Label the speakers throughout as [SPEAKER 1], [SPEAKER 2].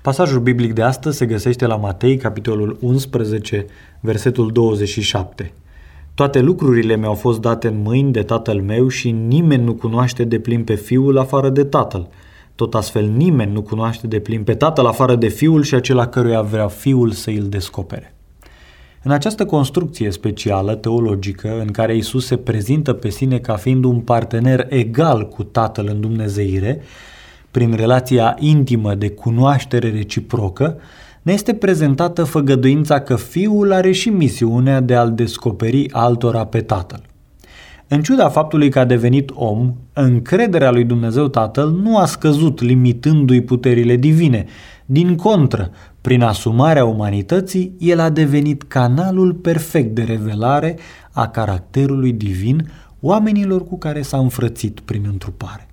[SPEAKER 1] Pasajul biblic de astăzi se găsește la Matei, capitolul 11, versetul 27. Toate lucrurile mi-au fost date în mâini de Tatăl meu și nimeni nu cunoaște deplin pe Fiul afară de Tatăl. Tot astfel nimeni nu cunoaște deplin pe Tatăl afară de Fiul și acela căruia vrea Fiul să îl descopere. În această construcție specială teologică în care Iisus se prezintă pe sine ca fiind un partener egal cu Tatăl în dumnezeire, prin relația intimă de cunoaștere reciprocă, ne este prezentată făgăduința că Fiul are și misiunea de a-L descoperi altora pe Tatăl. În ciuda faptului că a devenit om, încrederea lui Dumnezeu Tatăl nu a scăzut limitându-i puterile divine. Din contră, prin asumarea umanității, el a devenit canalul perfect de revelare a caracterului divin oamenilor cu care s-a înfrățit prin întrupare.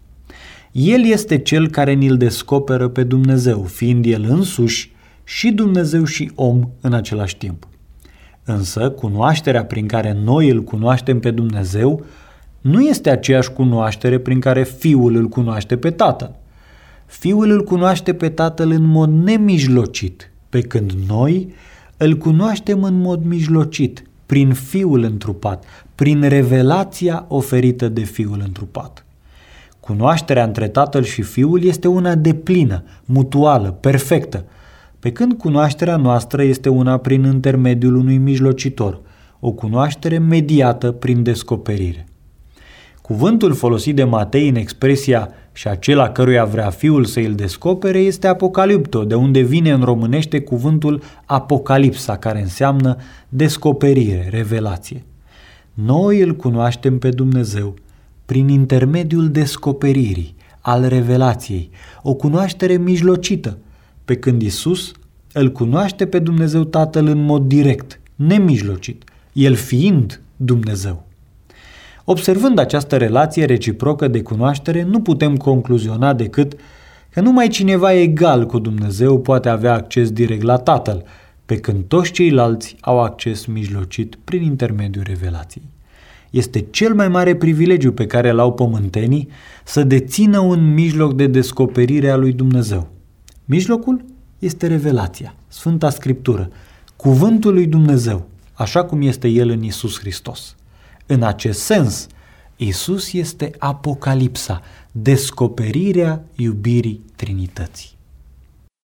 [SPEAKER 1] El este cel care ni-l descoperă pe Dumnezeu, fiind el însuși și Dumnezeu și om în același timp. Însă, cunoașterea prin care noi îl cunoaștem pe Dumnezeu nu este aceeași cunoaștere prin care Fiul îl cunoaște pe Tatăl. Fiul îl cunoaște pe Tatăl în mod nemijlocit, pe când noi îl cunoaștem în mod mijlocit, prin Fiul întrupat, prin revelația oferită de Fiul întrupat. Cunoașterea între Tatăl și Fiul este una deplină, mutuală, perfectă, pe când cunoașterea noastră este una prin intermediul unui mijlocitor, o cunoaștere mediată prin descoperire. Cuvântul folosit de Matei în expresia și acela căruia vrea Fiul să îl descopere este apocalipto, de unde vine în românește cuvântul apocalipsa, care înseamnă descoperire, revelație. Noi îl cunoaștem pe Dumnezeu prin intermediul descoperirii, al revelației, o cunoaștere mijlocită, pe când Iisus îl cunoaște pe Dumnezeu Tatăl în mod direct, nemijlocit, el fiind Dumnezeu. Observând această relație reciprocă de cunoaștere, nu putem concluziona decât că numai cineva egal cu Dumnezeu poate avea acces direct la Tatăl, pe când toți ceilalți au acces mijlocit prin intermediul revelației. Este cel mai mare privilegiu pe care l-au pământenii să dețină un mijloc de descoperire a lui Dumnezeu. Mijlocul este revelația, Sfânta Scriptură, cuvântul lui Dumnezeu, așa cum este el în Iisus Hristos. În acest sens, Iisus este apocalipsa, descoperirea iubirii Trinității.